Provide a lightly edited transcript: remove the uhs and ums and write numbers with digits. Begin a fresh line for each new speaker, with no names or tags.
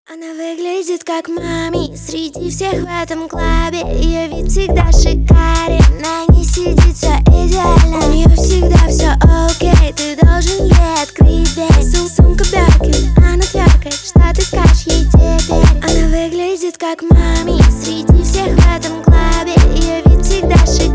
Она выглядит как мами среди всех в этом клабе. Ее вид всегда шикарен, на ней сидит все идеально. У нее всегда все окей, ты должен ей открыть дверь. Сумка Бёркин, она тверкает, что ты скажешь ей теперь? Она выглядит как мами среди всех в этом клабе. Ее вид всегда шикарен.